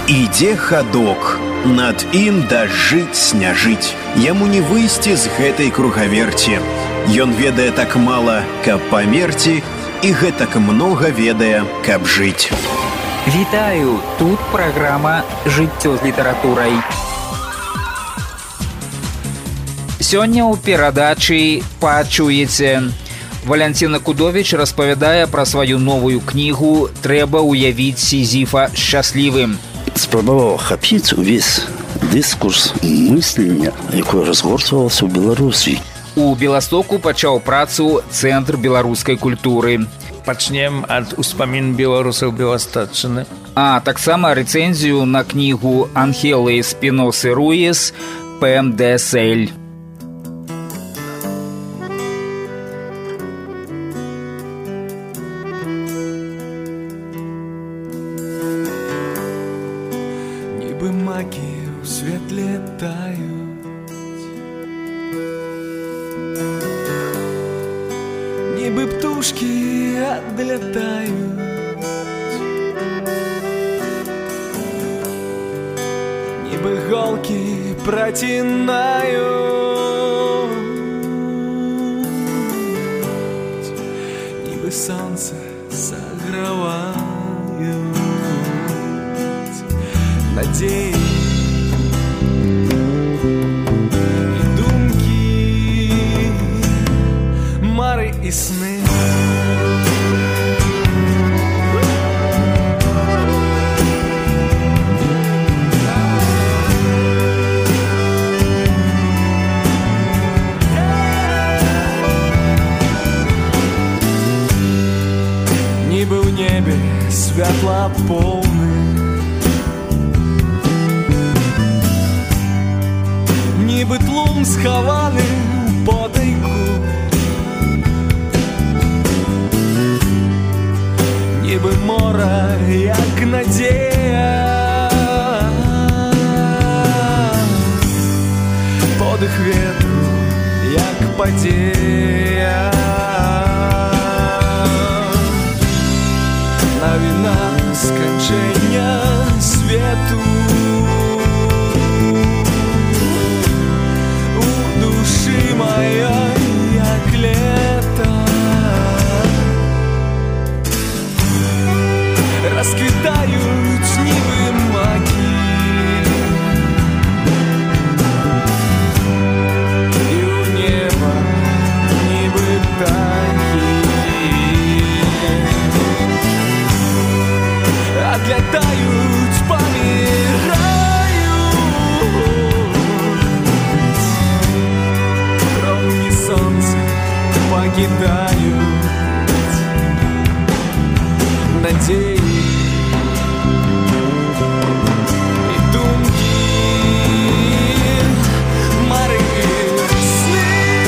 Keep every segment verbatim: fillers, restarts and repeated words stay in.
Ідзе хадок, над ім дажыць не жыць. Яму не выйсці з гэтай кругаверці. Ён ведае так мала, каб памерці, і гэтак многа ведае, каб жыць. Вітаю, тут праграма «Жыццё з літаратурай». Сёння ў перадачы пачуеце. Валянціна Кудовіч распавядае пра сваю новую кнігу «Трэба уявіць Сізіфа шчаслівым». Спрабаваў ахапіць увесь дыскурс мыслення, якое разгортвалася ў Беларусі. У Беластоку пачаў працу Цэнтр беларускай культуры. Пачнем ад успамін беларусаў Беластатчыны. А таксама рэцэнзію на кнігу Анхелы Спіносы Руіс «Пэм де Сель». Нібы макі ў свет летаюць, нібы птушкі адлятаюць, нібы голкі працінаюць, нібы сонца саграваюць надзеі і думкі, мары і сны. Нібы ў небе святла поўны, нібы тлум схаваны ў потайку, нібы мора, як надзея, подых ветру, як падзея, навіна сканчэння свету. У душы маёй, як лета, расквітаюць нібы макі, і ў неба нібы птахі адлятаюць, паміраюць, промні сонца пакідаюць надзеі і думкі, мары і сны.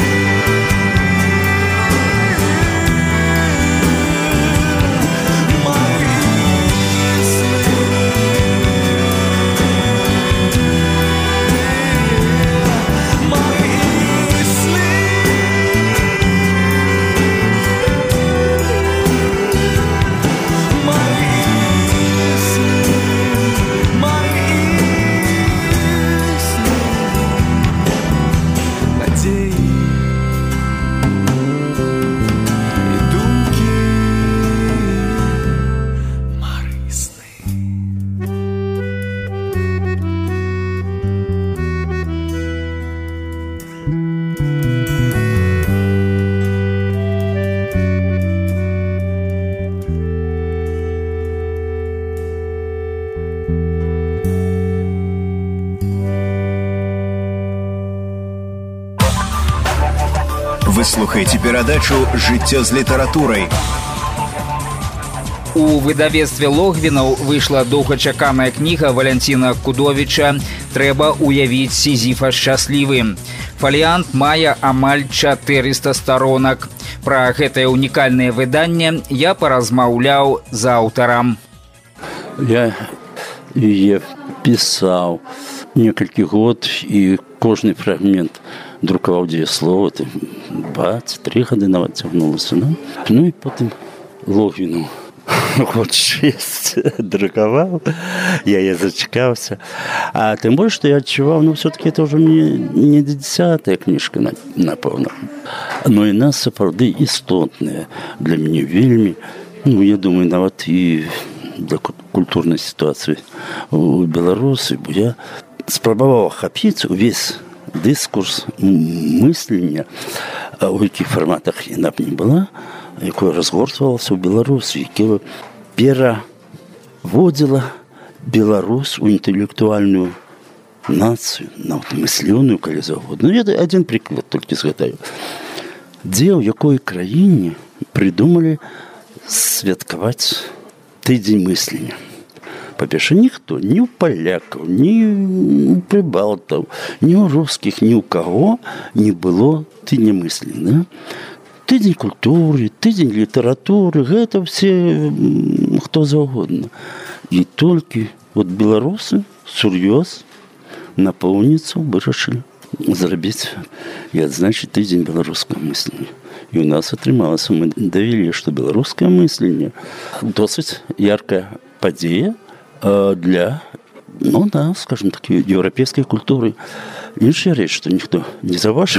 Вы слухаеце перадачу «Жыццё з літаратурай». У выдавецтве Логвінаў выйшла доўгачаканая кніга Валянціна Кудовіча «Трэба уявіць Сізіфа шчаслівым». Фаліянт мае амаль чатырыста старонак. Пра гэтае унікальнае выданне я паразмаўляў з аўтарам. Я яе пісаў некалькі год, і кожны фрагмент друкаваў дзве слова, два ці тры гады нават цягнулася. Ну, ну і потым Логвіну Год шесть друковал, я и зачекался. А тем более, что я отчувал, ну, все-таки это уже не, не десятая книжка, напевно. Но и нас сапраўды істотная для меня вельми. Ну, я думаю, нават и для культурной ситуации у Беларуси, бо я спрабаваў ахапіць увесь дыскурс мыслення, у якіх форматах яна б не была, якое разгортвалася ў Беларусі, якое пераводзіла Беларусь у інтэлектуальную нацыю, нават мыслёную, калі заўгодна. Ну, я адзін прыклад толькі згадаю. Дзе, ў якой краіне прыдумалі святкаваць тыдзень мыслення? Па-першае, ніхто, ні ў палякаў, ні ў прыбалтаў, ні ў рускіх, ні ў каго не было тыдня мыслення. Тыдзень культуры, тыдзень літаратуры, гэта все хто заўгодна. І толькі от беларусы сур'ёз напоўніцаў вырашылі зрабіць і адзначыць тыдзень беларускага мыслення. І у нас атрымалася, мы давялі, што беларускае мысленне досыць яркая падзея для, ну да, скажем так, еўрапейскай культуры. Іншая рэч, што ніхто не заўважыў,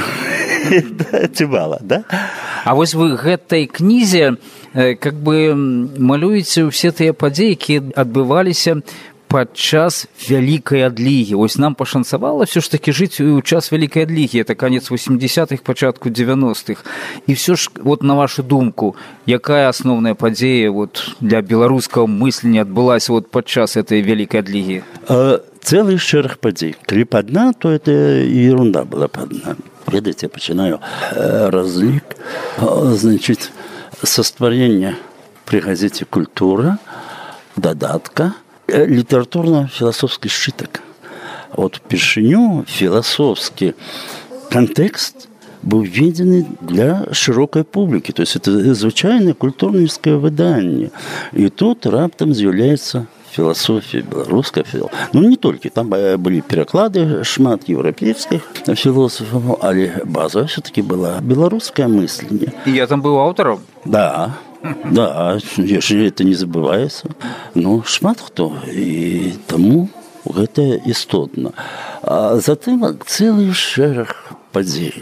ці мала, да? А вось вы гэтай кнізе как бы малюеце ўсе тыя падзеі, якія адбываліся падчас вялікай адлігі. Вось нам пашанцавала все ж таки жыць у час вялікай адлігі. Это канец восьмидесятых, пачатку девяностых. І все ж, вот на вашу думку, якая асноўная падзея вот для беларускага мыслення адбылася вот падчас этой вялікай адлігі? Целый шэраг падзей. Калі б адна, то это ерунда была б адна. Ведаеце, я пачынаю разлік, значит, со стварення при газете «Культура» дадатка літаратурна-філасофскі сшытак. Вот упершыню філасофскі кантэкст быў введзены для шырокай публікі. То есть это звычайнае культурніцкае выданне. І тут раптам з'яўляецца філасофія беларуская. Ну, не толькі. Там былі пераклады шмат еўрапейскіх філосафаў, але база все-таки была беларускае мысленне. І я там быў аўтарам? Да. Да, яшчэ это не забываецца. Ну, шмат хто. І таму гэта істотна. А затым цэлы шэраг падзей.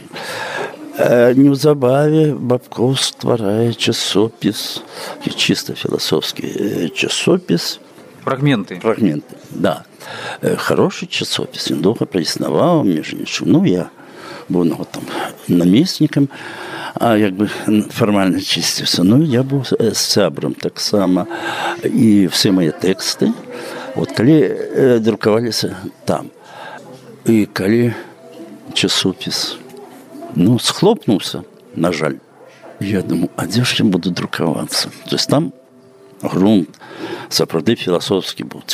Неўзабаве Бабкоў стварае часопіс, чыста філасофскі часопіс. Фрагменты. Фрагменты, да. Хороший часопіс. Ён доўга праіснаваў, між іншым. Ну, я быў ну, там намеснікам, а як бы фармальна чысціўся. Ну, я быў сябрам таксама. І все мае тэксты, вот калі друкаваліся там. І калі часопіс, ну, схлопнуўся, на жаль, я думаю, а дзе ж я буду друкавацца? То есть там грунт сапраўды філасофскі быў.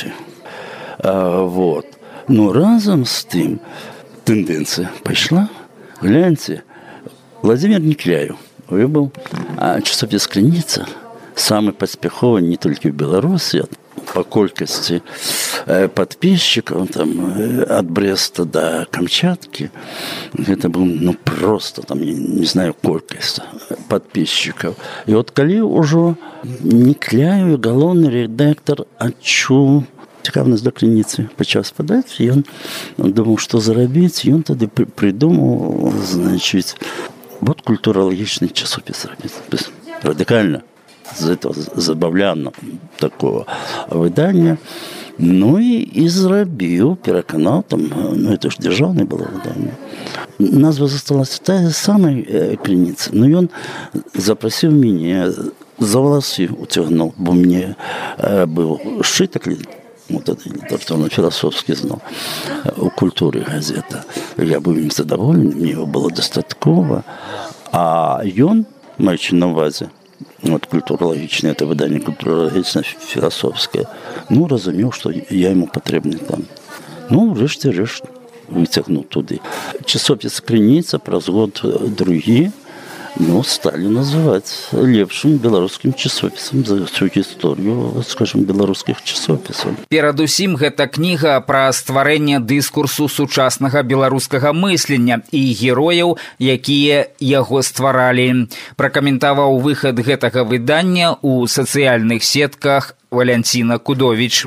А, вот. Ну, разам з тым тэндэнцыя пайшла. Гляньце, Владимир Некляев выбыл часопіс «Крыніца», самы паспяховы не толькі ў Беларусі, по колькасці подписчиков там, от Бреста до Камчатки. Это был, ну, просто, там, не, не знаю, колькасць подписчиков. И вот калі ўжо Некляев, галоўны редактор, адчуў цікавасць да крыніцы пачаў спадаць, ён думаў, што зарабіць, ён тады придумаў, значит, вот культуралагічны часопіс рабіць. Радикально. З этого забавляно такого выдання. Ну і, і зрабіў, пераканаў там, ну это ж дзяржаўнае было выданне. Назва засталася тая самая «Крыніца». Ну ён запрасіў мяне, за валасы уцягнуў, бо мне э, быў сшытак, вот это літаратурна-філасофскі знаў у культуры газета. Я быў ім задаволены, мне его было дастаткова. А ён, маючы на ўвазе, вот культуралагічнае, это выданне культуралагічна-філасофскае, ну, разумеў, што я ему патрэбны там. Ну, рэшце рэшт выцягнуў туды. Часопіс «Крыніца» праз год другі ну, стали называть лепшим белорусским часописом за всю историю, скажем, белорусских часописов. Перадусім, гэта кніга пра стварэнне дыскурсу сучаснага беларускага мыслення і герояў, якія яго стваралі. Пракаментаваў выхад гэтага выдання ў сацыяльных сетках Валянціна Кудовіч.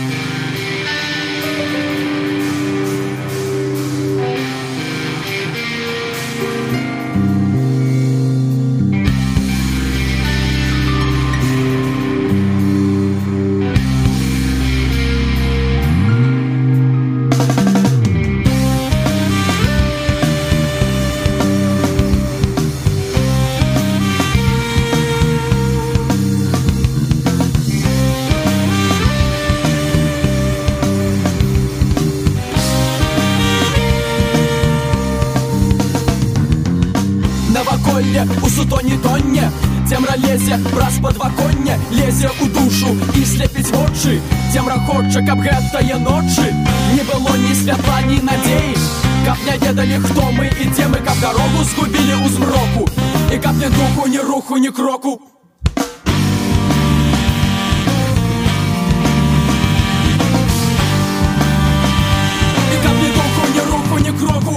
У сутоні тонне цемра лезе праз падваконне, лезе ў душу і слепіць вочы. Цемра хоча, каб гэтае ночы не было ні святла, ні надзеі, каб не ведалі, хто мы і дзе мы, каб дарогу згубілі ў змроку, і каб ні духу, ні руху, ні кроку. І каб ні духу, ні руху, ні кроку.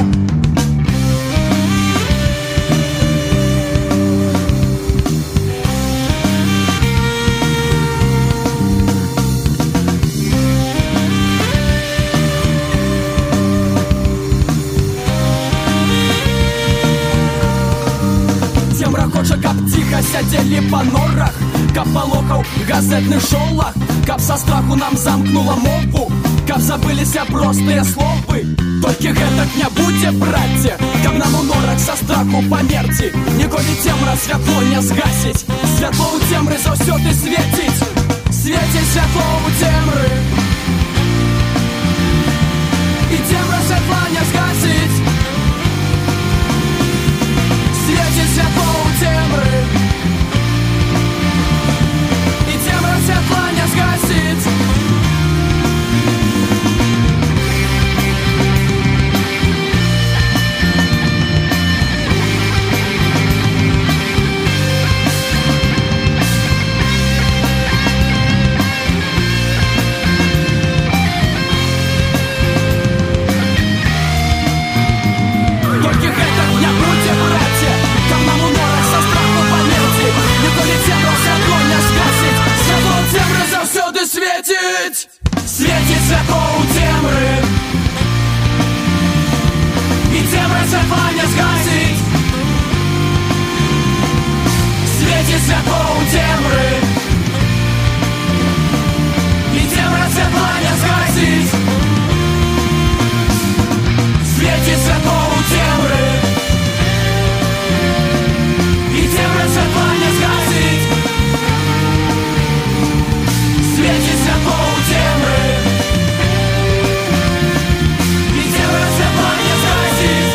Хоча, каб ціха сядзелі па норах, каб палохаў газетны шолах, каб са страху нам замкнула мову, каб забыліся простыя словы. Толькі гэтак не будзе, браце, каб нам у норах са страху памерці. Ніколі цемра святло не згасіць, святло ў цемры заўсёды свеціць, свеціць святло ў цемры, і цемра святла не згасіць, свеціць святло ў цемры, і цемра святла не згасіць. Толькі гэтак не будзе, браце, каб нам у норах са страху памерці. Ніколі цемра святло не згасіць, святло ў цемры заўсёды свеціць, свеціць святло ў цемры, і цемра святла не згасіць, свеціць святло ў цемры, і цемра святла не згасіць, свеціць святло ў цемры, і цемра святла не згасіць, свеціць святло ў цемры, і цемра святла не згасіць.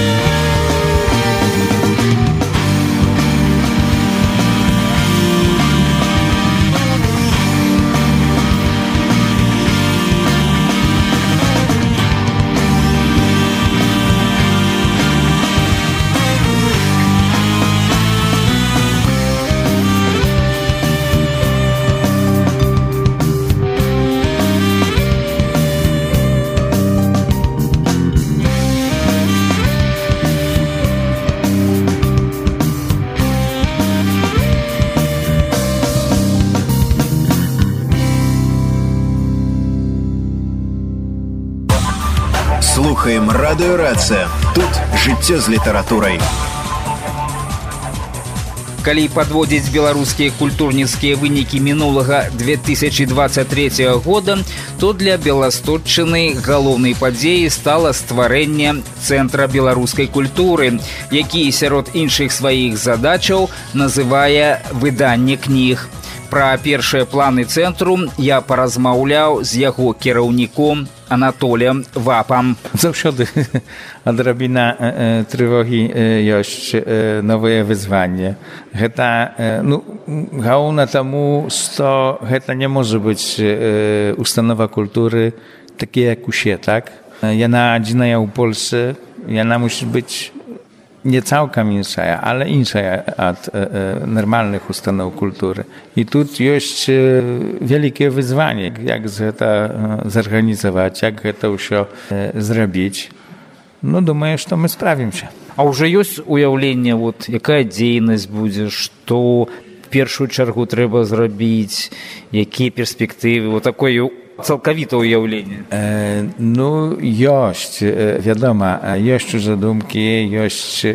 Слухаем радыё Рацыя. Тут жыццё з літаратурай. Калі падводзіць беларускія культурніцкія вынікі мінулага две тысячи двадцать третьего года, то для Беласточчыны галоўнай падзеяй стала стварэнне Цэнтра беларускай культуры, які сярод іншых сваіх задачаў называе выданне кніг. Пра першыя планы цэнтру я паразмаўляў з яго кіраўніком Анатоліем Вапам. Заўсёды адрабіна э, трывогі э, ёсць э, новыя вызванне. Гэта э, ну, галоўна таму, што гэта не можа быць э, установа культуры такі, як усе, так? Яна адзіная ў Польsce, яна мусіць быць nie całkiem insza, ale insza od normalnych ustanów kultury. I tu jest wielkie wyzwanie, jak to zorganizować, jak to все zrobić. No, думаю, что мы справимся. А уже ёсць уяўленне, вот, якая дзейнасць будзе, што в першую чаргу трэба зрабіць, якія перспектывы, вот такое цалкавітае уяўленне? E, no, jest, wiadomo, jest już думки, jest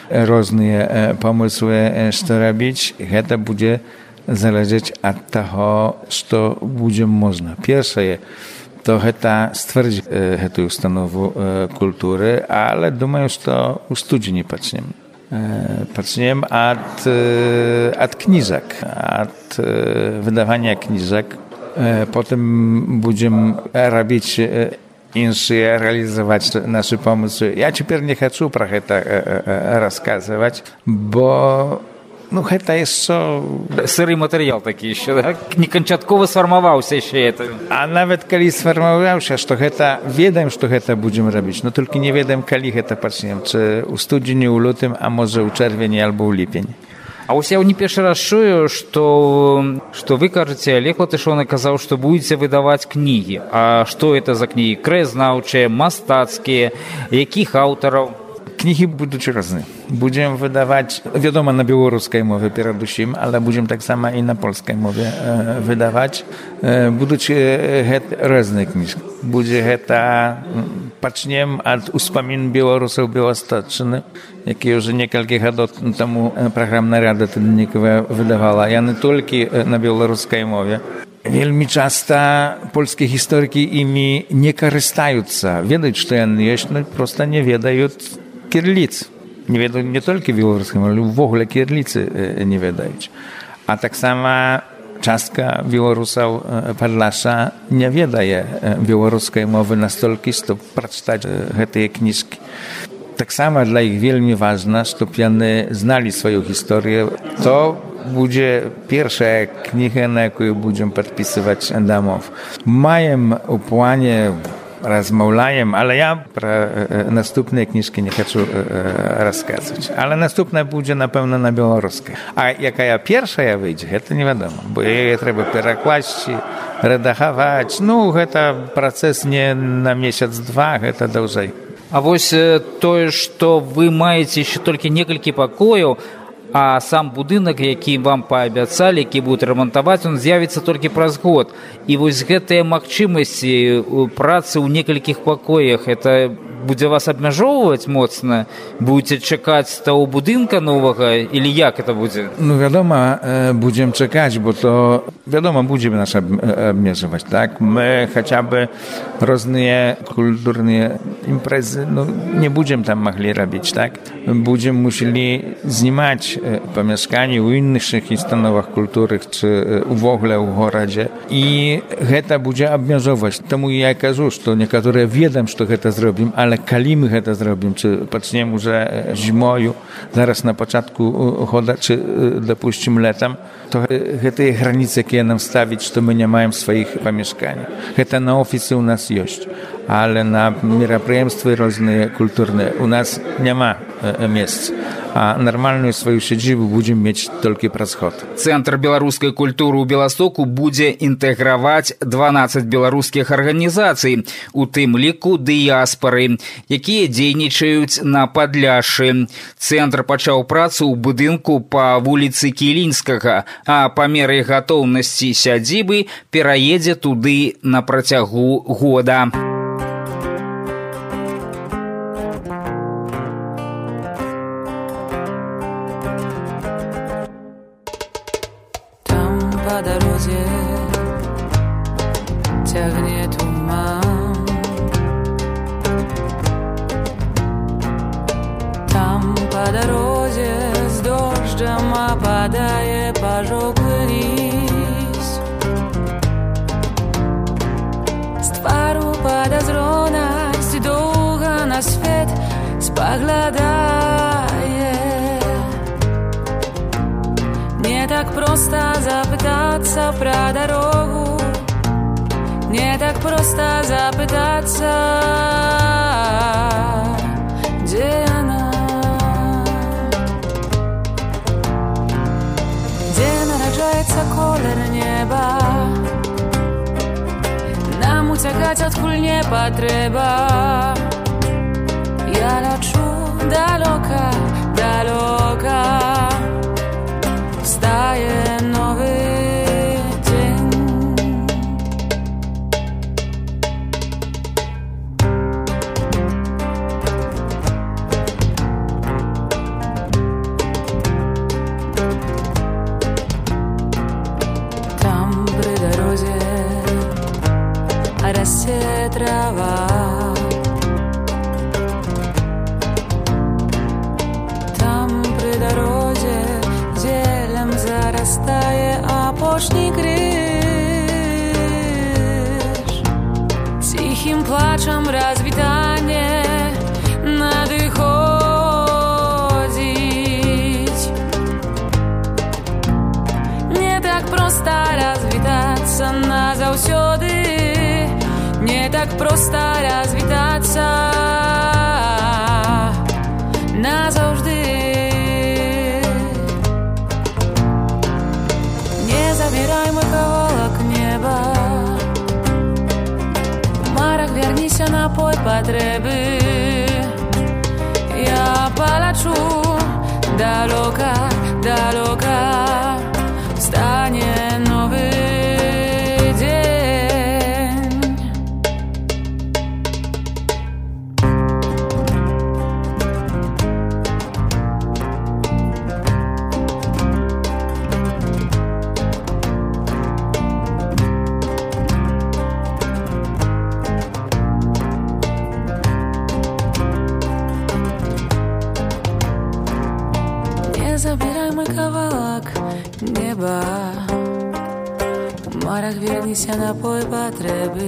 różne pomysły, co robić. To będzie zależeć od tego, co będzie można. Pierwsze to to stwierdzić tę ustanowę kultury, ale думаю, że u studieni patrzymy. Patrzymy od, od książek, od wydawania książek. Potem będziemy robić inne, realizować nasze pomysły. Ja teraz nie chcę про это rozkazywać, bo no to jest co... Сырый материал taki jeszcze, tak? Niekończątkowo sformowался jeszcze to. A nawet kiedy sformował się, że to wiedzę, że to będziemy robić, no tylko nie wiedzę, kiedy to patrzymy, czy u studzieniu, u lutym, a może u czerwieni albo u lipień. А ось я не першы раз чую, што, што вы кажаце, Олег Латышоны казаў, што будзеце выдаваць кнігі. А што это за кнігі? Краязнаўчыя, мастацкія, якіх аўтараў? Knihy będą różne. Będziemy wydawać, wiadomo, na białoruskiej mowie przede ale będziemy tak samo i na polskiej mowie e, wydawać. E, będą różne kniżki. Będzie to, patrzymy od uspamin Białorusów Białostoczny, jakie już kilka lat temu programna rada tygodnikowa wydawała. Ja nie tylko na białoruskiej mowie. Wielmi często polskie historyki imi nie korzystają. Wiedzą, że one jest, no prosto nie wiedzą kierlicy. Nie wiedzą nie tylko białoruskim, ale w ogóle kierlicy nie wiedzą. A tak samo częstka Białorusów Podlasia nie wiedzie białoruskiej mowy na stolki, żeby przeczytać te książki. Tak samo dla ich wielmi ważne, żeby one znali swoją historię. To będzie pierwsza kniga, na jaką będziemy podpisywać domów. Mają w planie, rozmawiają, ale ja pro następne książki nie chcę rozkazać. Ale następna będzie na pewno na białoruskiej. A jaka ja pierwsza wyjdzie, to nie wiadomo, bo jej trzeba przekłaść, redagować. No, to proces nie na miesiąc, dwa, to dłużej. А вось тое, што вы маеце яшчэ толькі некалькі пакояў, а сам будынак, які вам паабяцалі, які будуць рамантаваць, он з'явіцца толькі праз год. І вось гэтыя магчымасці працы ў некалькіх пакоях, это будзе вас абмяжоўваць моцна? Будзеце чакаць таго будынка новага, или як это будзе? Ну, wiadomo, będziemy czekać, bo to, wiadomo, będziemy nas obmierzywać, tak? My chociażby różne kulturne imprezy, no, nie będziemy tam mogli robić, tak? Będziemy musieli znimać pomieszkanie u innych ustanowach kultury, czy w ogóle w gorodzie. I to będzie obmierzować. Temu ja кажу, że niektóre wiedzą, że to zrobimy, ale kiedy my to zrobimy, czy patrzymy, że zimą, zaraz na początku choda, czy dopuścimy latem, to te granice, jakie nam stawić, to my nie mamy swoich pomieszkań. To na oficy u nas jest, ale na мероприятия różne kulturne u nas nie ma miejsc. А нормальную свою сядзібу будзем мець толькі праз год. Цэнтр беларускай культуры ў Беластоку будзе інтэграваць дванаццаць беларускіх арганізацый, у тым ліку дыяспары, якія дзейнічаюць на Падляшшы. Цэнтр пачаў працу ў будынку па вуліцы Кілінскага, а па меры гатоўнасці сядзібы пераедзе туды на працягу года. По дороге тягнет туман, там по дороге с дождем опадает пожоглый лист. С твару подозронность долго на свет споглядает. Nie tak prosta zapytаться про дорогу, nie tak prosta zapytаться, gdzie ona. Уцякаць адкуль не патрэба. Я лячу далёка, далёка. Wstaje nowy dzień. Tam przy drodze расце трава. Tam przy drodze zielem zarastaje apoczni kryż. Cichim płaczem rozwitanie nadchodzić. Nie tak prosta rozwitаться nazаўсёды. Nie tak prosta rozwitаться nazawжdy. Nie zabieraj mój kawałek nieba. W marach вернися напой потребы. Я полечу далеко, далеко. Встане новый в марах вернися напой потребы.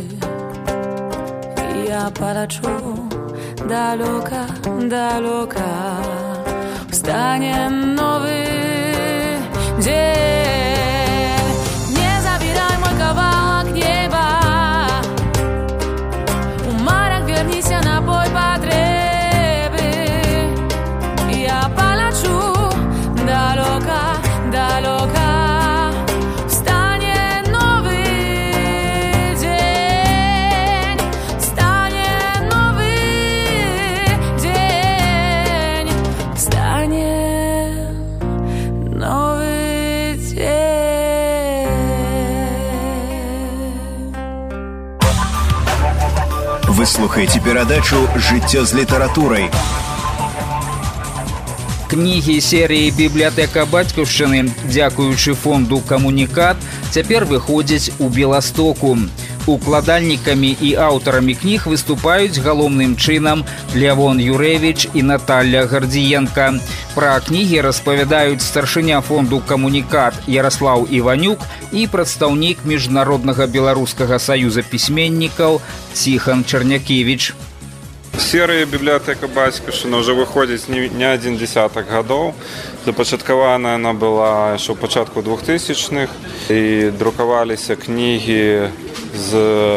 Я полечу далеко, далеко. Встане новый день. Не забирай мой кавалок неба. В марах вернися напой потребы. Я полечу далеко, далеко. Вы слухаеце перадачу «Жыццё з літаратурай». Кнігі серыі «Бібліятэка бацькаўшчыны», дзякуючы фонду «Камунікат», цяпер выходзяць у Беластоку. Укладальнікамі і аўтарамі кніг выступаюць галоўным чынам Лявон Юрэвіч і Наталья Гардзіенка. Пра кнігі распавядаюць старшыня фонду «Камунікат» Ярослаў Іванюк і прадстаўнік Міжнароднага беларускага саюза пісьменнікаў Ціхан Чарнякевіч. Серыя «Бібліятэка бацькаўшчыны» ўжо выходзіць не адзін дзесятак гадоў. Запачаткавана яна была яшчэ ў пачатку двухтысячных і друкаваліся кнігі з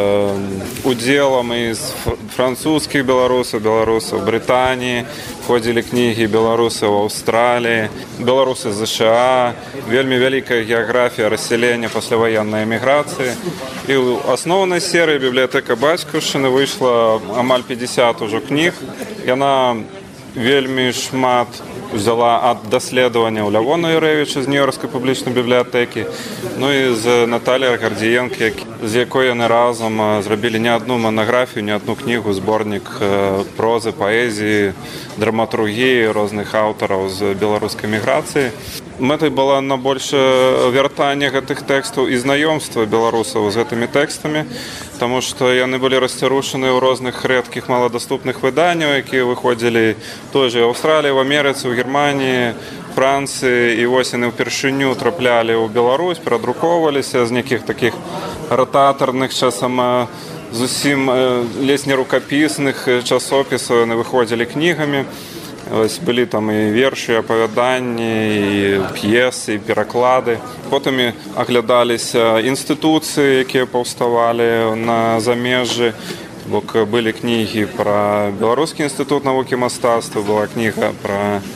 удзелам і з французскіх беларусаў, беларусаў Брытаніі, входзілі кнігі беларусаў Аўстраліі, беларусы ЗША, вельмі вялікая геаграфія рассялення пасляваеннай эміграцыі. І ў асноўнай серыі «Бібліятэка бацькаўшчыны» выйшла амаль пятьдесят ужо кніг. Яна вельмі шмат взяла ад даследавання ў Лявона Юрэвіча з Нью-Йоркскай публічнай бібліятэкі, ну і з Наталіяй Гардзіенка, з якой яны разам зрабілі не адну манаграфію, не адну кнігу, зборнік прозы, паэзіі, драматургіі розных аўтараў з беларускай міграцыі. Мэтай была на больш вяртанне гэтых тэкстаў і знаёмства беларусаў з гэтымі тэкстамі, таму што яны былі расцярушаны ў розных рэдкіх маладаступных выданняў, якія выходзілі той жа Аўстраліі, в Амерыцы, у Германіі, Францыі, і вось яны ўпершыню траплялі ў Беларусь, перадрукоўваліся з нейкіх такіх рататарных, часам зусім ледзь не рукапісных часопісаў, яны выходзілі кнігамі. Ось былі там і вершы, апавяданні, і п'есы, і пераклады. Потым аглядаліся інстытуцыі, якія паўставалі на замежжы. Бок былі кнігі пра Беларускі інстытут навукі мастацтва, была кніга пра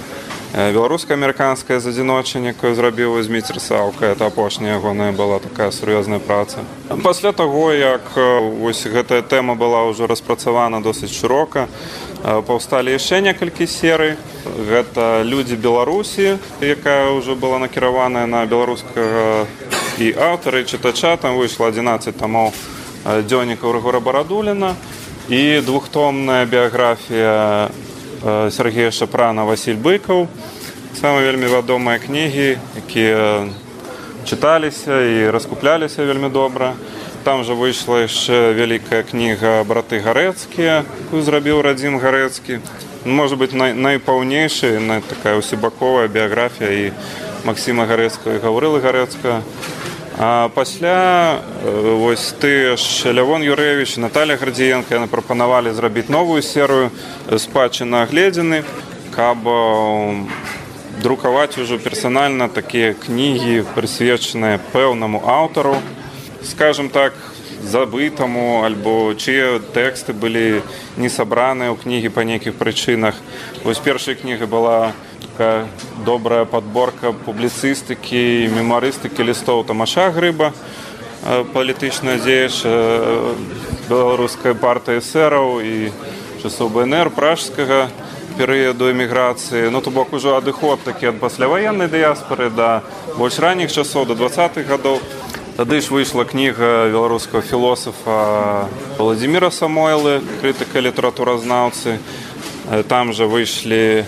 беларуска-амерыканская з адзіночання, якую зрабіў Зміцер Саўка. Это апошняя ягоная была такая сур'ёзная праца. Пасля таго, як вось гэтая тэма была ўжо распрацавана досыць шырока, паўсталі яшчэ некалькі серый. Гэта «Людзі Беларусі», якая ўжо была накіраваная на беларускага і аўтара, і чытача. Там выйшла адзінаццаць тамоў дзённікаў Рыгора Барадуліна і двухтомная біяграфія Сергея Шапрана «Васіль Быкаў». Самыя вельмі вядомыя кнігі, якія чыталіся і раскупляліся вельмі добра. Там жа выйшла яшчэ вялікая кніга «Браты Гарэцкія», якую зрабіў Радзім Гарэцкі. Можа быць, най, найпаўнейшая, най, такая усебаковая біяграфія і Максіма Гарэцкага і Гаўрылы Гарэцкага. А пасля вось ты ж Лявон Юрэвіч, Наталія Градзіенка яны прапанавалі зрабіць новую серыю «Спадчына агледзіны», каб друкаваць ужо персанальна такія кнігі, прысвечаныя пэўнаму аўтару, скажем так, забытаму, альбо чые тэксты былі не сабраныя ў кнігі па нейкіх прычынах. Вось першая кніга была такая добрая падборка публіцыстыкі і мемуарыстыкі лістоў Тамаша Грыба, палітычная дзеяч беларускай партыі эсэраў і часоў бэ эн эр пражскага перыяду эміграцыі. Ну, то бок ужо адыход такі ад пасляваеннай дыяспары да больш ранніх часоў, да дваццатых гадоў. Тады ж выйшла кніга беларускага філосафа Владзіміра Самойлы, крытыка літаратуразнаўцы. Там жа выйшлі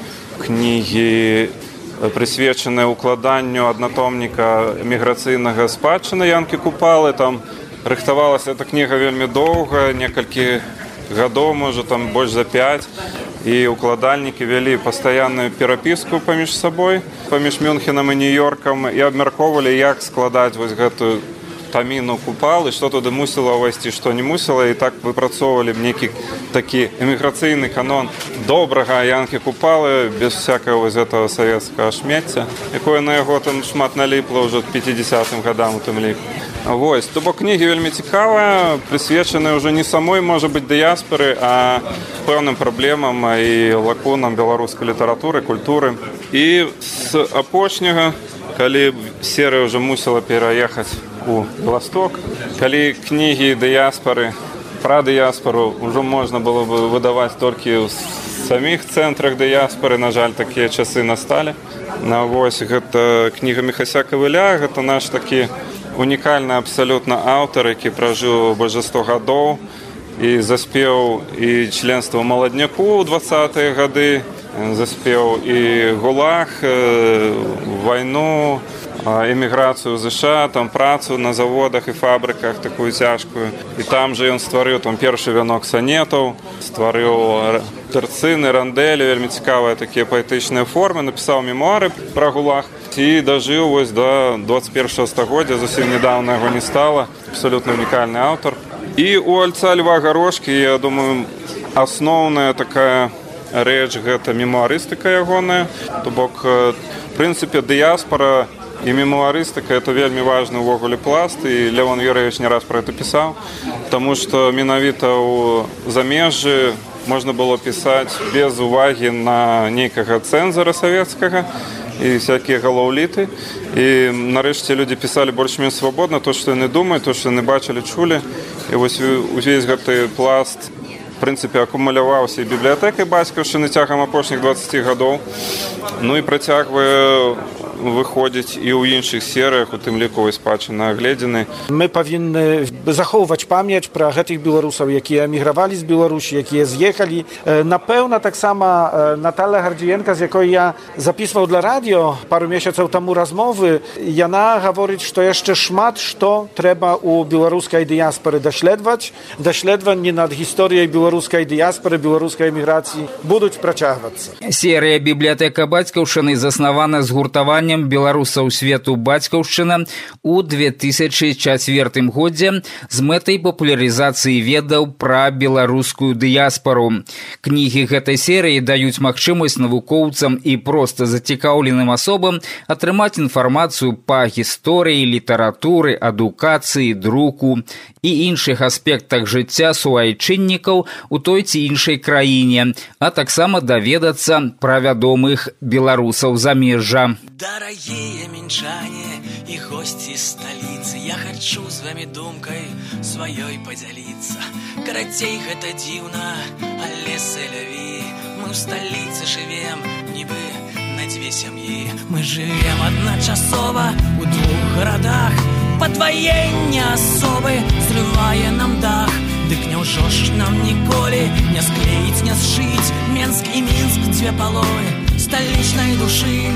кнігі, прысвечаныя укладанню аднатомніка міграцыйнага спадчына Янкі Купалы. Там рыхтавалася эта кніга вельмі доўга, некалькі гадоў, можа, там больш за пяць. І укладальнікі вялі пастаянную перапіску паміж сабой, паміж Мюнхенам і Нью-Йоркам, і абмяркоўвалі, як складаць вось гэтую таміну Купалы, што туды мусіла ўвайсці, што не мусіла, і так выпрацоўвалі нейкі такі эміграцыйны канон добрага Янкі Купалы, без всякага вось гэтага савецкага шмецця, якое на яго там шмат наліпла ўжо пяцідзясятым гадам у тым ліку. Вось, то бок кнігі вельмі цікавыя, прысвечаныя ўжо не самой, можа быць, дыяспары, а пэўным праблемам і лакунам беларускай літаратуры, культуры. І з апошняга, калі серыя ўжо мусіла пераехаць у Беласток, калі кнігі дыяспары, пра дыяспару ўжо можна было бы выдаваць толькі ў саміх цэнтрах дыяспары, на жаль, такія часы насталі. Вось, гэта кніга Міхася Кавыля, гэта наш такі унікальны абсалютна аўтар, які пражыў больш за сто гадоў і заспеў і членства маладняку ў дваццатыя гады, заспеў і гулаг, вайну, эміграцыю ў ЗША, там працу на заводах і фабрыках такую цяжкую. І там жа ён стварыў там першы вянок санетаў, стварыў тэрцыны, рандэлі, вельмі цікавыя такія паэтычныя формы, напісаў мемуары пра гулаг і дажыў вось да дваццаць першага стагоддзя, зусім нядаўна яго не стала, абсалютна унікальны аўтар. І у Альца Льва Гарошкі, я думаю, асноўная такая рэч гэта мемуарыстыка ягоная, то бок, в прынцыпе, дыяспара і мемуарыстыка — это вельмі важны ўвогуле пласт, і Лявон Юрэвіч не раз пра гэта пісаў, таму што менавіта ў замежжы можна было пісаць без увагі на нейкага цэнзара савецкага і всякія галоўліты. І нарэшце людзі пісалі больш-менш свабодна то, што яны думаюць, то, што яны бачылі, чулі. І вось увесь гэты пласт, в прынцыпе, акумуляваўся і бібліятэкай бацькаўшчыны цягам апошніх дваццаці гадоў. Ну і працягвае выходзіць і ў іншых серыях, у тым ліку спадчына агледзіны. Мы павінны захоўваць памяць пра гэтых беларусаў, якія эмігравалі з Беларусі, якія з'ехалі. Напэўна, таксама Наталія Гардзіенка, з якой я запісваў для радыё пару месяцаў таму размовы, яна гаворыць, што яшчэ шмат што трэба ў беларускай дыяспары даследаваць. Даследаванні над гісторыяй беларускай дыяспары, беларускай эміграцыі будуць працягвацца. Серыя «Бібліятэка бацькаўшчыны» заснавана згуртаваннем беларусаў свету бацькаўшчына ў две тысячы чацвёртым годзе з мэтай папулярызацыі ведаў пра беларускую дыяспару. Кнігі гэтай серыі даюць магчымасць навукоўцам і проста зацікаўленым асобам атрымаць інфармацыю па гісторыі, літаратуры, адукацыі, друку і іншых аспектах жыцця суайчыннікаў у той ці іншай краіне, а таксама даведацца пра вядомых беларусаў замежжа. Дорогие минчане и гости столицы, я хочу с вами думкой своей поделиться. Карацей гэта дзіўна, але сэляві, мы в столице живем, нібы на две семьи. Мы живем одночасово у двух городах, подвоение особы зрывае нам дах. Дык няўжо ж нам ніколі не склеіць, не сшыць Менск і Мінск, дзве паловы сталічнай душы.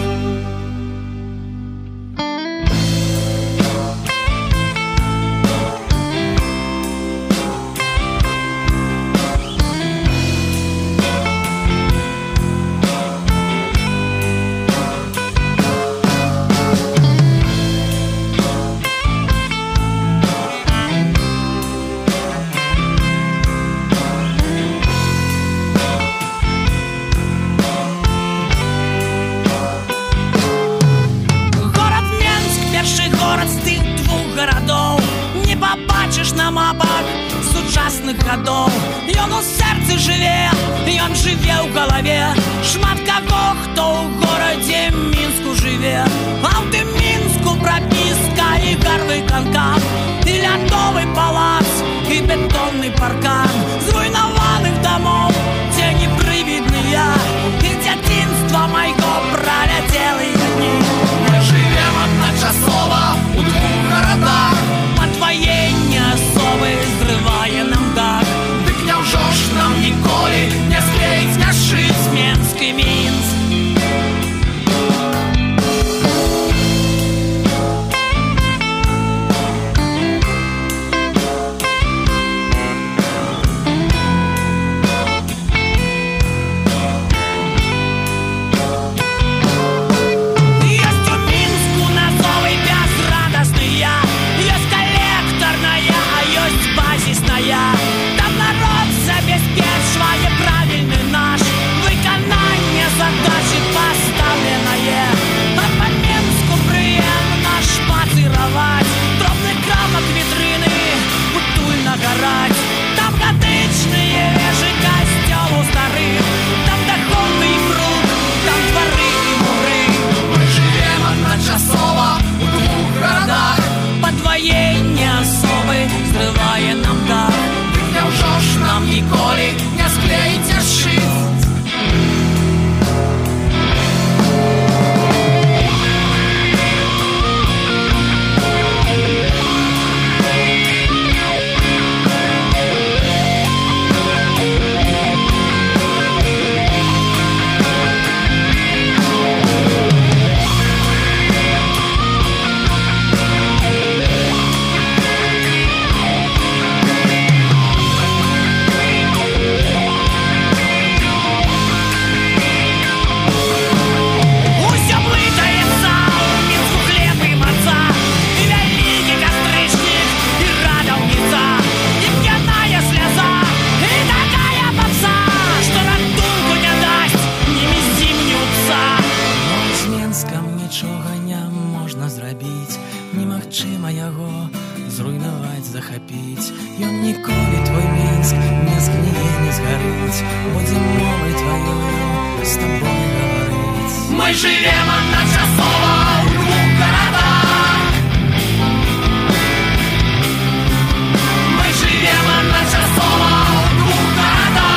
На мапах сучасных гадоў ён у сэрцы жыве, ён жыве ў галаве. Шмат каго, хто ў горадзе Мінску жыве, а ў тым Мінску прапіска і гарвы канкан, і лядовы палац, і бетонны паркан зруйнаваных дамоў, дзе непрывідныя, і дзяцінства майго праляцелыя дні. Мы жывем адначасова у двух гарадах, подвоение особы зрывае нам дах. Дык няўжо ж нам ніколі не склеіць, не сшыць Менск і Мінск. Там народ забеспечвае правільны наш выкананне задачы пастаўленае. А па Мінску прыемна шпацыраваць, дробны крамак вітрыны утульна гараць. Там гатычныя вежы касцёлаў старых, там дахоўны і бруд, там двары і муры. Мы жывем адначасова у двух гарадах, подвоение особы зрывае нам дах. Дык няўжо ж нам ніколі не склеіць, не сшыць. Немагчыма яго зруйнаваць, захапіць. Ён ніколі твой Мінск не згніе, не згарыць, будзем мовай тваёю з табой гаварыць. Мы жывем адначасова ў двух гарадах, мы жывем адначасова ў двух гарадах.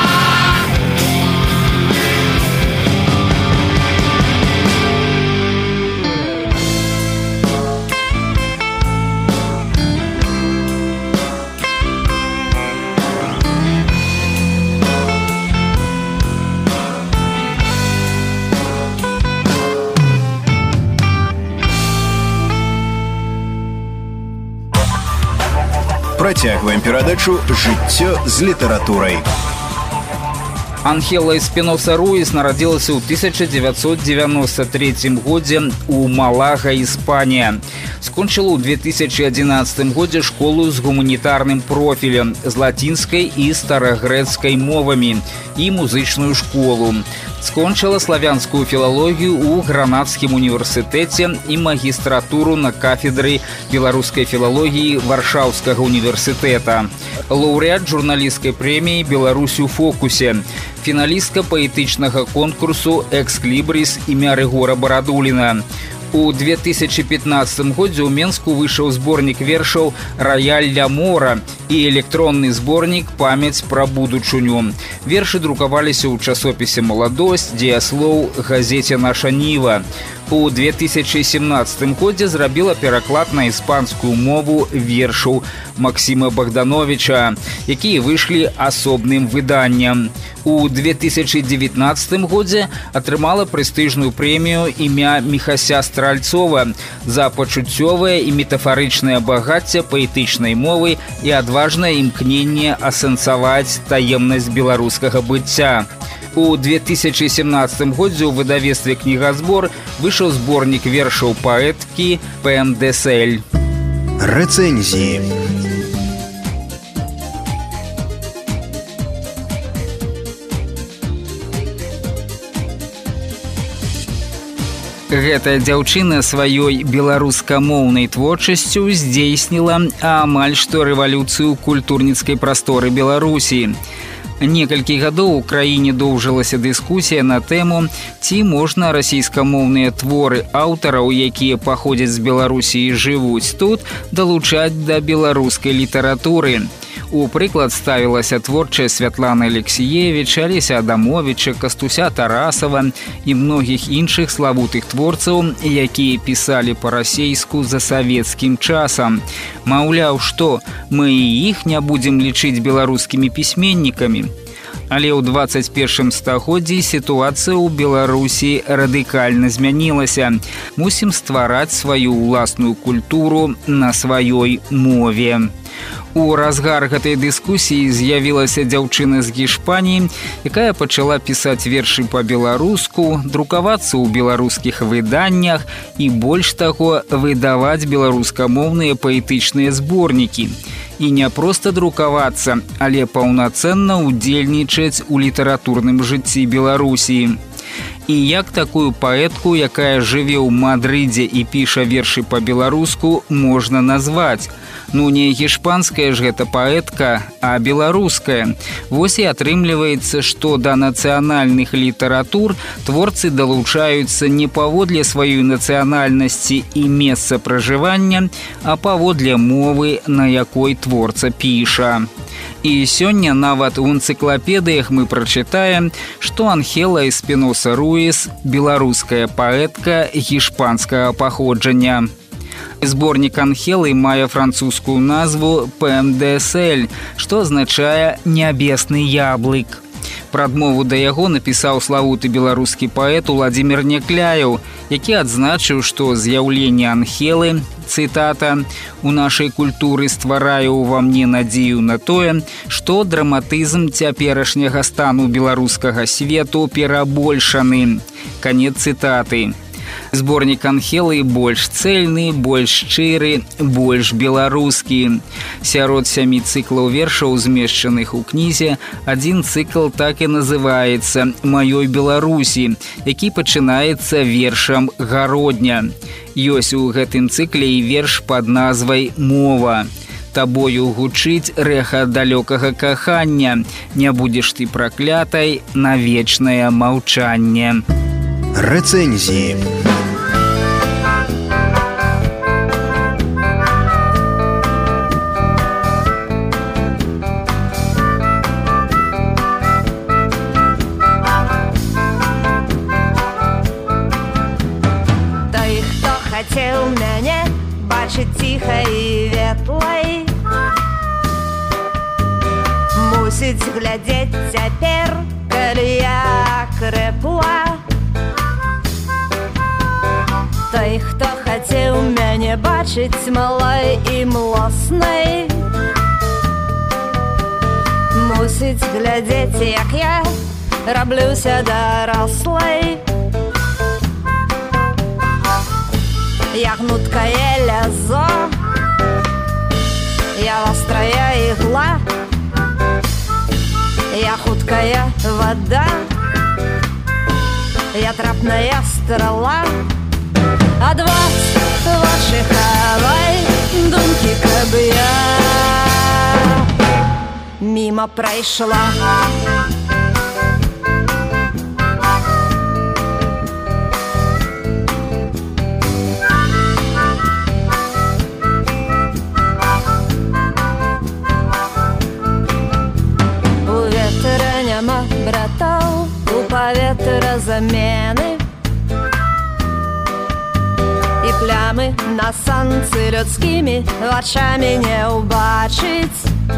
Працягваем перадачу «Жыццё з літаратурай». Анхела Эспиноса Руис нарадзілася ў тысяча дзевяцьсот девяносто третьем годзе ў Малага, Іспанія. Скончыла ў две тысячи одиннадцатым годзе школу з гуманітарным профілем з лацінскай і старагрэцкай мовамі і музычную школу. Скончыла славянскую філалогію ў Гранадскім універсітэце і магістратуру на кафедры беларускай філалогіі Варшаўскага універсітэта. Лаўрэат журналісцкай прэміі «Беларусь у фокусе», фіналістка паэтычнага конкурсу «Экслібрис» імя Рыгора Барадуліна. У две тысячи пятнадцатым годзе ў Менску выйшаў зборнік вершаў «Раяль ля мора» і электронны зборнік «Памяць пра будучыню». Вершы друкаваліся ў часопісе «Маладосць», «Дзеяслоў», газеце «Наша Ніва». У две тысячи семнадцатым годзе зрабіла пераклад на іспанскую мову вершаў Максіма Богдановича, якія выйшлі асобным выданнем. У две тысячи девятнадцатым годзе атрымала прэстыжную прэмію імя Міхася Стральцова за пачуццёвае і метафарычнае багацце паэтычнай мовы і адважнае імкненне асэнсаваць таемнасць беларускага быцця. У две тысячи семнадцатым годзе ў выдавецтве «Кнігазбор» выйшаў зборнік вершаў паэткі Пэ Эм Дэ Эс Эль. Рэцэнзіі. Гэтая дзяўчына сваёй беларускамоўнай творчасцю здзейсніла амаль што рэвалюцыю культурніцкай прасторы Беларусі. Некалькі гадоў у краіне доўжылася дыскусія на тэму, ці можна расійскамоўныя творы аўтараў, якія паходзяць з Беларусі і жывуць тут, далучаць да беларускай літаратуры. У прыклад ставілася творчасць Святланы Алексіевіч, Алеся Адамовіча, Кастуся Тарасава і многіх іншых славутых творцаў, якія пісалі па-расейску за савецкім часам. Маўляў, што мы і іх не будзем лічыць беларускімі пісьменнікамі. Але ў дваццаць першым стагоддзі сітуацыя ў Беларусі радыкальна змянілася. Мусім ствараць сваю ўласную культуру на сваёй мове. У разгар гэтай дыскусіі з'явілася дзяўчына з Гішпаніі, якая пачала пісаць вершы па-беларуску, друкавацца ў беларускіх выданнях і, больш таго, выдаваць беларускамоўныя паэтычныя зборнікі. І не проста друкавацца, але паўнацэнна ўдзельнічаць у літаратурным жыцці Беларусі. І як такую паэтку, якая жыве ў Мадрыдзе і піша вершы па-беларуску, можна назваць? Ну, не гішпанская ж гэта паэтка, а беларуская. Вось і атрымліваецца, што да нацыянальных літаратур творцы далучаюцца не паводле сваёй нацыянальнасці і месца пражывання, а паводле мовы, на якой творца піша. І сёння нават у энцыклапедыях мы прачытаем, што Анхела Эспіноса Руіс – беларуская паэтка гішпанскага паходжання. Зборнік Анхелы мае французскую назву Пэ Эм Дэ Эс Эль, што азначае «нябесны яблык». Прадмову да яго напісаў славуты беларускі паэт Уладзімір Някляеў, які адзначыў, што з'яўленне Анхелы, цытата, «у нашай культуры стварае ўва мне надзею на тое, што драматызм цяперашняга стану беларускага свету перабольшаны». Канец цытаты. Зборнік Анхелы больш цэльны, больш шчыры, больш беларускі. Сярод сямі цыклаў вершаў, змешчаных у кнізе, адзін цыкл так і называецца «Маёй Беларусі», які пачынаецца вершам «Гародня». Ёсць у гэтым цыкле і верш пад назвай «Мова». Табою гучыць рэха далёкага кахання, не будзеш ты праклятай на вечнае маўчанне. Рэцэнзіі. Той, хто хацеў мяне бачыць ціхай і ветлай, мусіць глядзець цяпер, калі я крэпла. Той, хто хацеў мяне бачыць малой і млоснай, мусіць глядзець, як я раблюся дарослай. Я гнуткое лязо, я острая игла, я хуткая вода, я трапная стрела. Ад вас ваших хавай думки, каб я мимо пройшла. У ветра няма братаў, у паветра замены і плямы на санцы людскімі вачамі не ўбачыць.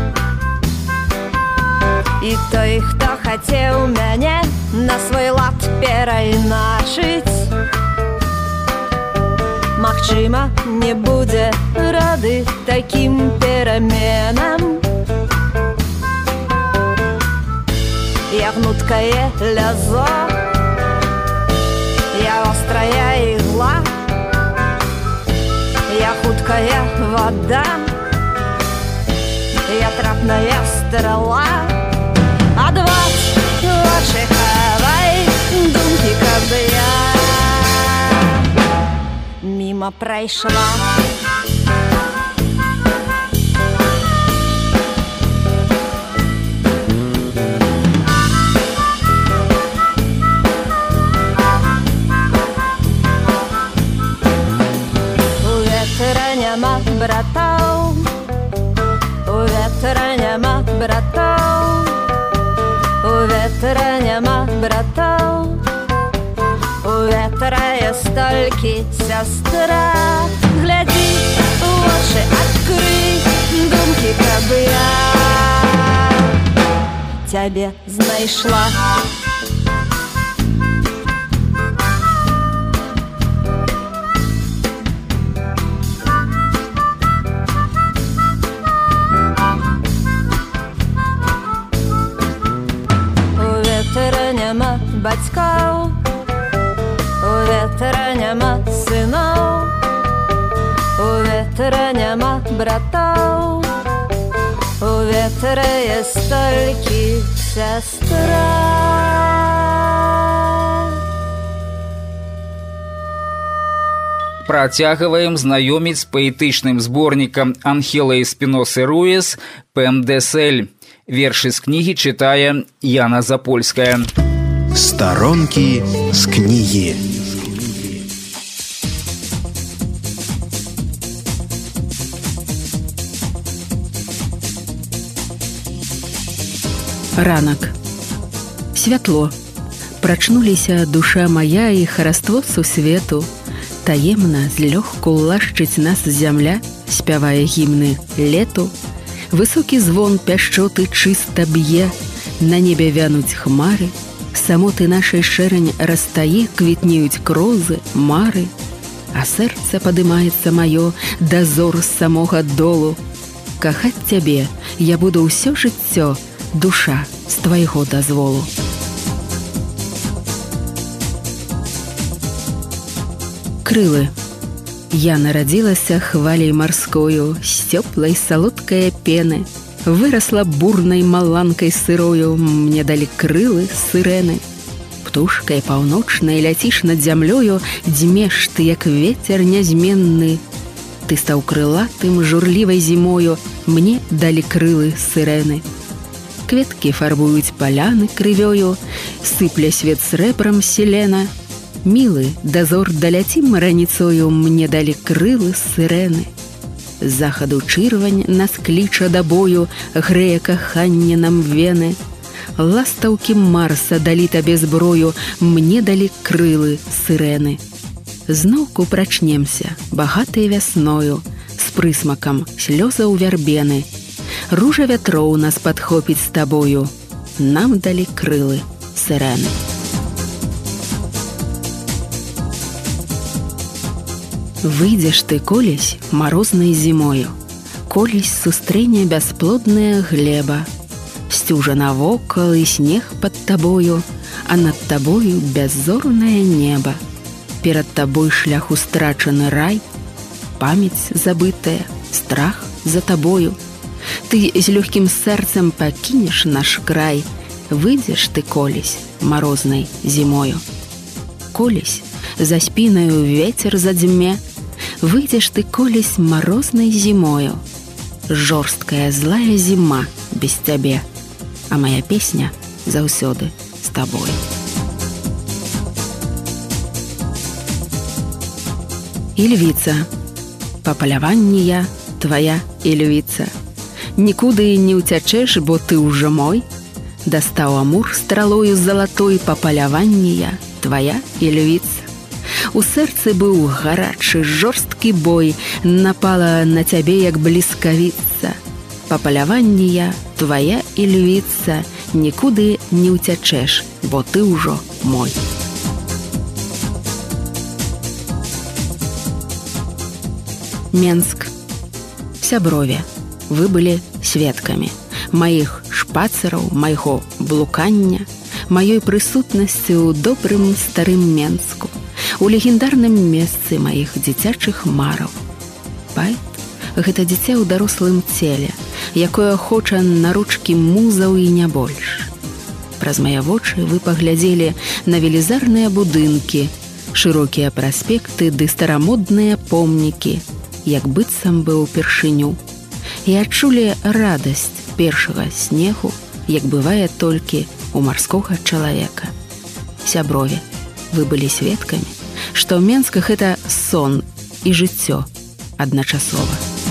І той, хто хацеў мяне на свой лад перайначыць, магчыма, не будзе рады такім пераменам. Я гнуткае лязо, я острая игла, я хуткая вода, я трапная стрела. Ад вас ваших хавай думки, каб я мимо пройшла. Няма братаў, у ветра няма братаў, у ветра няма братаў, у ветра ёсць толькі сястра. Глядзі у вочы, адкрый думкі, каб я цябе знайшла. Няма бацькаў, у ветра няма сыноў, у ветра няма братаў, у ветра ёсць толькі сястра. Працягваем знаёміць з паэтычным зборнікам Анхела Эспіносы Руэс «Пэм де Сель». Вершы з кнігі чытае Яна Запольская. Сторонки з кнігі. Ранак. Святло. Прачнуліся душа моя і хараство сусвету. Таемна злёгку лашчыць нас зямля, спявае гімны лету. Высокі звон пяшчоты чыста б'е, на небе вянуць хмары, самоты нашай шэрань растае, квітнеюць крозы, мары, а сэрца падымаецца маё да зор з самога долу. Кахаць цябе я буду ўсё жыццё, душа, з твайго дазволу. Крылы. Я нарадзілася хваляй марскою, з цёплай салодкае пены. Вырасла бурнай маланкай сырою, мне далі крылы сырэны. Птушкай паўночнай ляціш над зямлёю, дзьмеш ты, як ветер нязменны. Ты стаў крылатым журлівай зімою, мне далі крылы сырэны. Кветкі фарбуюць паляны крывёю, сыпля свет срэбрам селена. Мілы, дазор даляцім раніцою, мне далі крылы сырэны. З захаду чырвань нас кліча да бою, грэе каханне нам вены. Ластаўкі Марса далі табе зброю, мне далі крылы сырэны. Зноўку прачнемся, багатай вясною, з прысмакам слёзаў вярбены. Ружа вятроў нас падхопіць з табою, нам далі крылы сырэны. Выйдзеш ты колись марознай зімою, колись сустрэне бясплодная глеба, сцюжа навокал і снег пад табою, а над табою бяззорнае неба. Перад табой шляху страчаны рай, памяць забытая, страх за табою. Ты з лёгкім сэрцам пакінеш наш край, выйдзеш ты колісь марознай зімою. Колісь за спінаю вецер задзьме, выйдзеш ты колісь марознай зімою. Жорсткая злая зіма без цябе, а моя песня заўсёды з табой. Ільвіца, па паляванні я твая ільвіца. Нікуды не ўцячэш, бо ты ўжо мой. Дастаў амур стралою залатой, па паляванні я твая ільвіца. У сэрцы быў гарачы, жорсткі бой, напала на цябе, як бліскавіца. Па паляванні я твая ільвіца, нікуды не ўцячэш, бо ты ўжо мой. Менск. Сяброве, вы былі сведкамі маіх шпацыраў, майго блукання, маёй прысутнасці ў добрым старым Менску, у легендарным месцы маіх дзіцячых мараў. Паэт — гэта дзіця ў дарослым целе, якое хоча на ручкі музаў і не больш. Праз мае вочы вы паглядзелі на велізарныя будынкі, шырокія праспекты ды старамодныя помнікі, як быццам бы ўпершыню, і адчулі радасць першага снегу, як бывае толькі у марскога чалавека. Сяброве, вы былі сведкамі, што ў Менсках гэта сон і жыццё адначасова.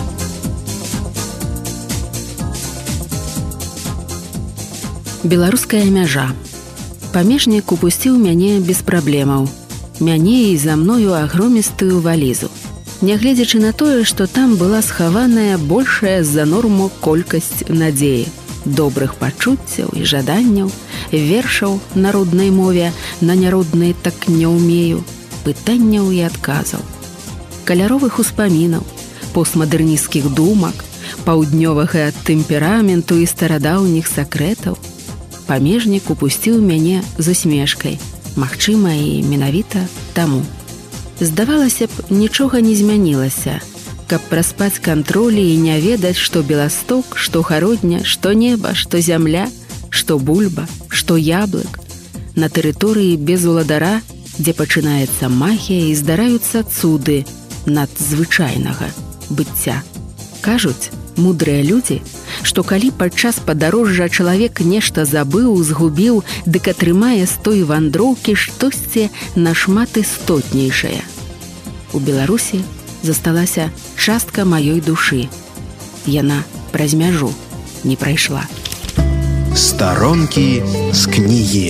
Беларуская мяжа. Памежнік упусціў мяне без праблемаў. Мяне і за мною агромістую валізу. Нягледзячы на тое, што там была схаваная большая за норму колькасць надзеі, добрых пачуццяў і жаданняў, вершаў на роднай мове, на няроднай так не ўмею, пытанняў і адказаў, каляровых успамінаў, постмадэрнісцкіх думак, паўднёвага тэмпераменту і старадаўніх сакрэтаў. Памежнік упусціў мяне з усмешкай, магчыма, і менавіта таму. Здавалася б, нічога не змянілася, каб праспаць кантролі і не ведаць, што Беласток, што Гародня, што неба, што зямля, што бульба, што яблык. На тэрыторыі без уладара, дзе пачынаецца магія і здараюцца цуды надзвычайнага быцця. Кажуць мудрыя людзі, што калі падчас падарожжа чалавек нешта забыў, згубіў, дык атрымае з той вандроўкі штосьці нашмат істотнейшае. У Беларусі засталася частка маёй душы. Яна праз мяжу не прайшла. Старонкі з кнігі.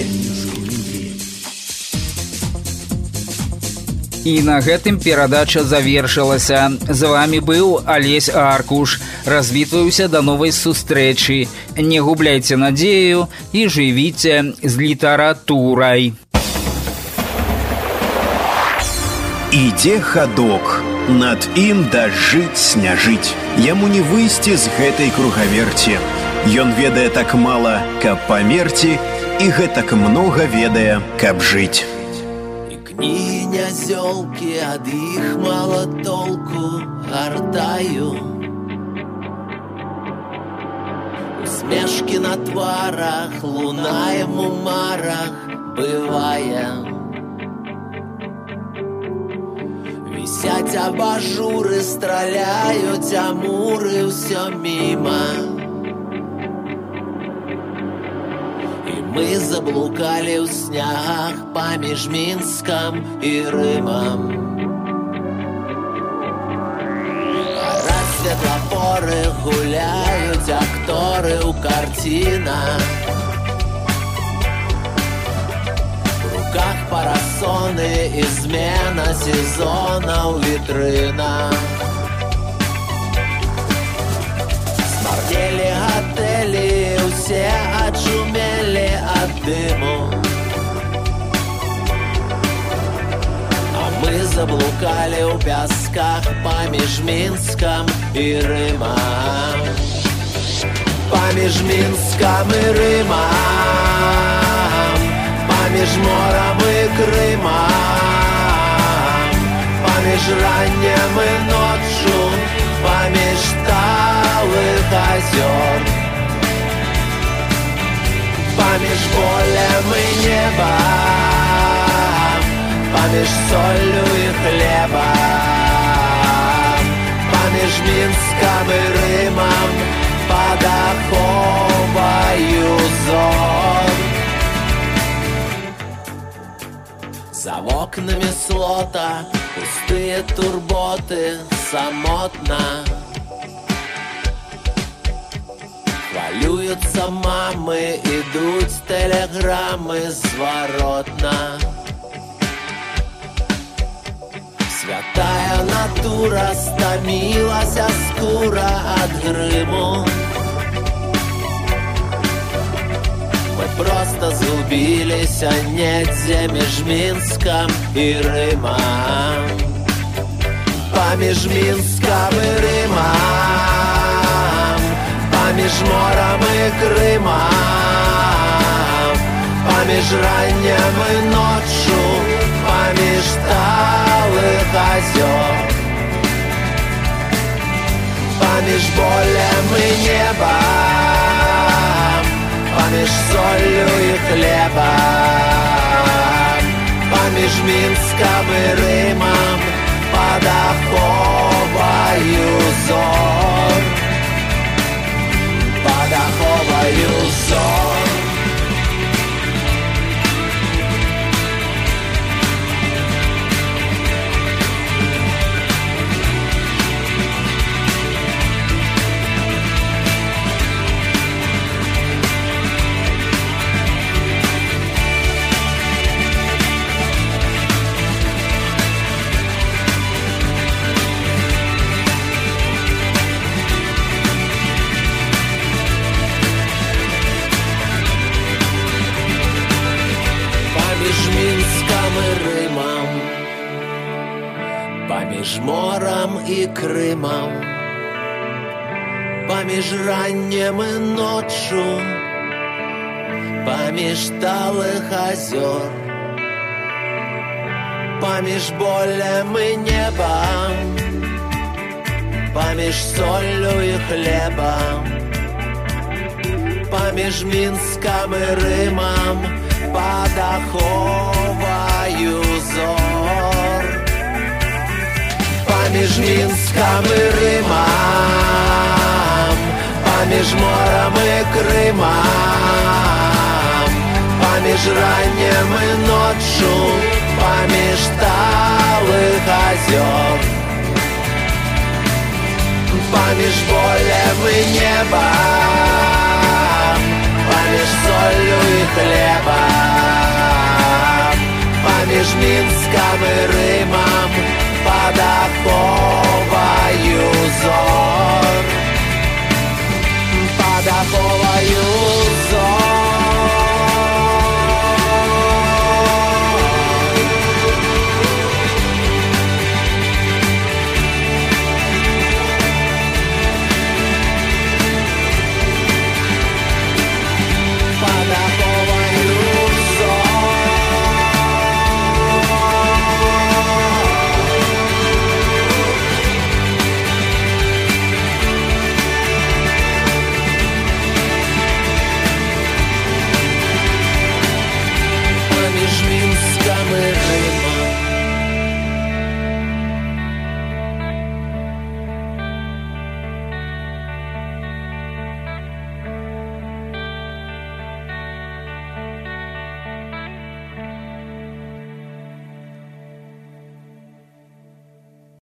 І на гэтым перадача завершылася. З вамі быў Алесь Аркуш. Развітваюся да новай сустрэчы. Не губляйце надзею і жывіце з літаратурай. Ідзе хадок, над ім дажыць не жыць. Яму не выйсці з гэтай кругаверці. Ён ведае так мала, каб памерці, і гэтак многа ведае, каб жыць. Кнігі нязёлкі, ад іх мала толку, гартаю. Усмешкі на тварах, лунаем у марах, бывае. Вісяць абажуры, страляюць амуры, ўсё міма. Мы заблукали ў снягах паміж Мінскам і Рымам. Парад светлафоры, гуляюць акторы ў карцінах. У руках парасоны і змена сезона ў вітрынах. Смардзелі гатэлі, усе ачумелі ад дыму. А мы заблукалі ў пясках паміж Мінскам і Рымам. Паміж Мінскам і Рымам, паміж морам і Крымам. паміж раннем і ноччу, паміж талых азёр, паміж полем і небом, паміж солью і хлебом, паміж Мінском і Римом, под аховою зор. За окнами слота пустые турботы, самотно хвалюются мамы, идут телеграммы зворотно. Святая натура стомилась скура от грыму. Мы просто згубились недзе між Мінском і Римом, паміж Мінском і Римом, паміж морем і Кримом, паміж раннем і ноччу, паміж талых азёр, паміж болем і небом, паміж солью і хлебом, паміж Мінском і Римом, под аховою зор, под аховою зор. Паміж морем і Кримом, паміж раннем і ноччу, паміж талых азёр, паміж болем і небом, паміж солью і хлебом, паміж Мінском і Римом, под аховою зор, паміж Мінском і Римом, паміж морем і Кримом, паміж раннем і ноччу, паміж талых азёр, паміж болем і небом, паміж солью і хлебом, паміж Мінском і Римом, под аховою зор.